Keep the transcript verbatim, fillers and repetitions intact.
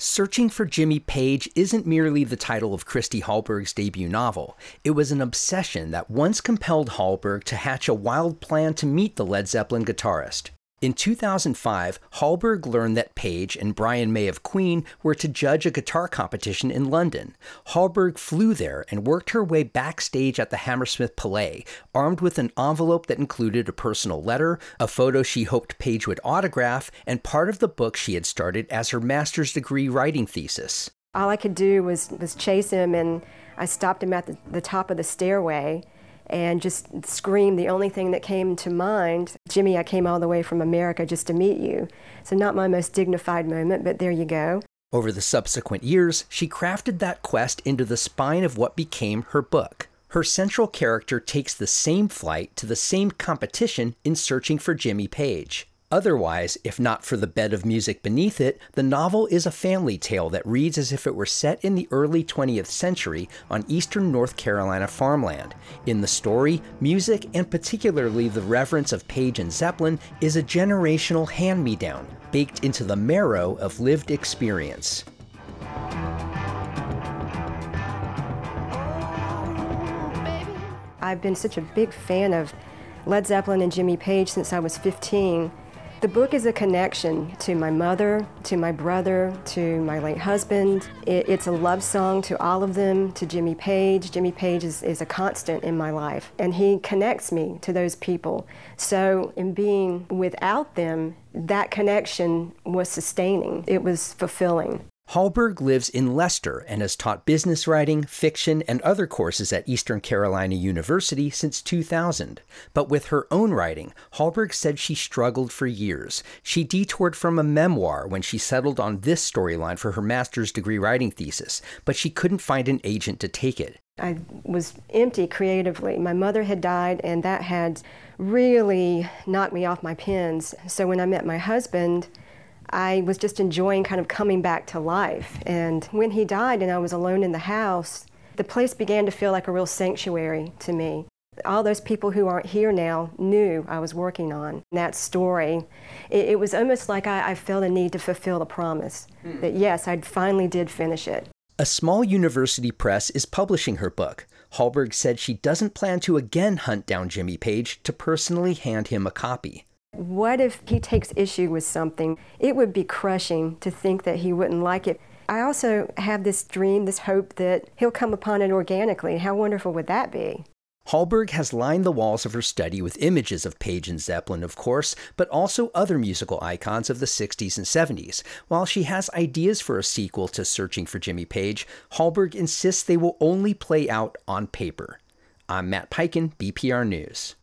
Searching for Jimmy Page isn't merely the title of Christy Hallberg's debut novel. It was an obsession that once compelled Hallberg to hatch a wild plan to meet the Led Zeppelin guitarist. In two thousand five, Hallberg learned that Page and Brian May of Queen were to judge a guitar competition in London. Hallberg flew there and worked her way backstage at the Hammersmith Palais, armed with an envelope that included a personal letter, a photo she hoped Page would autograph, and part of the book she had started as her master's degree writing thesis. All I could do was, was chase him, and I stopped him at the, the top of the stairway and just screamed the only thing that came to mind, "Jimmy, I came all the way from America just to meet you." So not my most dignified moment, but there you go. Over the subsequent years, she crafted that quest into the spine of what became her book. Her central character takes the same flight to the same competition in searching for Jimmy Page. Otherwise, if not for the bed of music beneath it, the novel is a family tale that reads as if it were set in the early twentieth century on eastern North Carolina farmland. In the story, music, and particularly the reverence of Page and Zeppelin, is a generational hand-me-down, baked into the marrow of lived experience. I've been such a big fan of Led Zeppelin and Jimmy Page since I was fifteen. The book is a connection to my mother, to my brother, to my late husband. It, it's a love song to all of them, to Jimmy Page. Jimmy Page is, is a constant in my life, and he connects me to those people. So in being without them, that connection was sustaining. It was fulfilling. Hallberg lives in Leicester and has taught business writing, fiction, and other courses at Eastern Carolina University since two thousand. But with her own writing, Hallberg said she struggled for years. She detoured from a memoir when she settled on this storyline for her master's degree writing thesis, but she couldn't find an agent to take it. I was empty creatively. My mother had died, and that had really knocked me off my pins. So when I met my husband, I was just enjoying kind of coming back to life. And when he died and I was alone in the house, the place began to feel like a real sanctuary to me. All those people who aren't here now knew I was working on that story. It, it was almost like I, I felt a need to fulfill the promise, hmm. that yes, I finally did finish it. A small university press is publishing her book. Hallberg said she doesn't plan to again hunt down Jimmy Page to personally hand him a copy. What if he takes issue with something? It would be crushing to think that he wouldn't like it. I also have this dream, this hope that he'll come upon it organically. How wonderful would that be? Hallberg has lined the walls of her study with images of Page and Zeppelin, of course, but also other musical icons of the sixties and seventies. While she has ideas for a sequel to Searching for Jimmy Page, Hallberg insists they will only play out on paper. I'm Matt Peiken, B P R News.